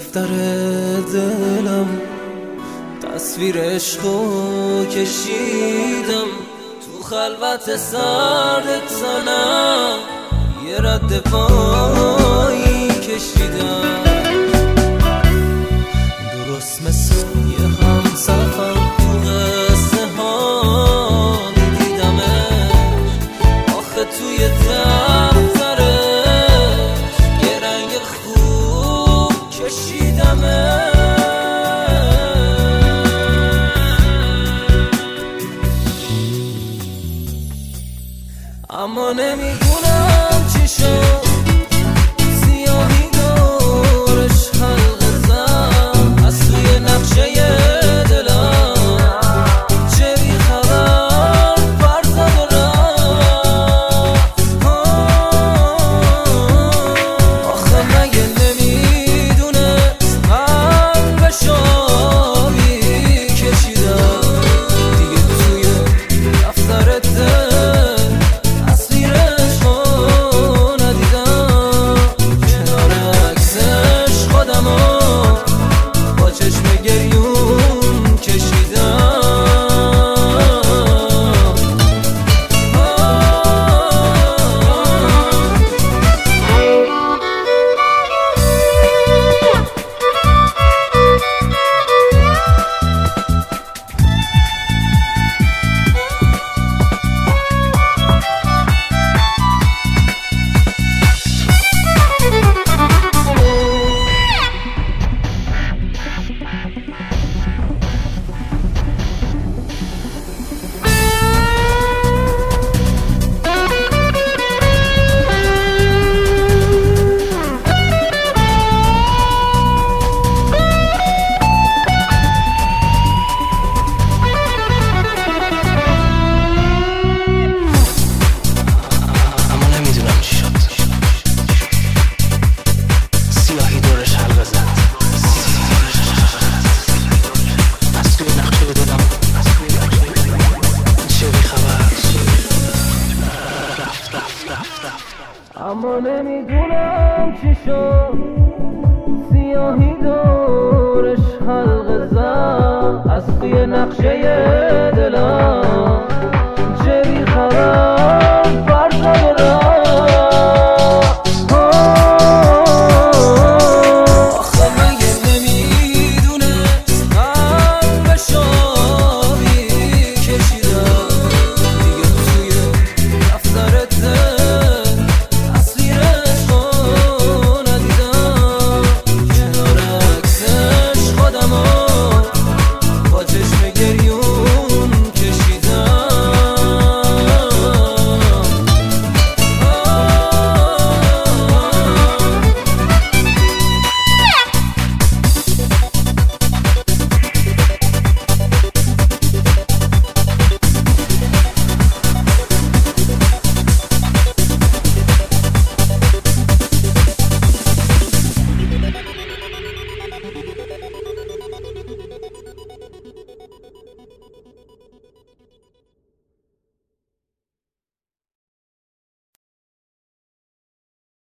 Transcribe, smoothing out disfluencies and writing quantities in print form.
دفتر دلم تصویر عشقو کشیدم، تو خلوت سردت زنم یه رد پایی کشیدم. درست مثل یه همسفر تو قصه ها دیدمش، آخه توی دفترش یه رنگ خوب کشیدمش. اما نمیدونم چی شد، سیاهی دورش حلقه زد از توی نقشه دلم، چه بی خبر برزد و رفت. آخه مگه نمیدونست قلبش آبی کشیدم، دیگه توی دفتر دل اما نمیدونم چی شد.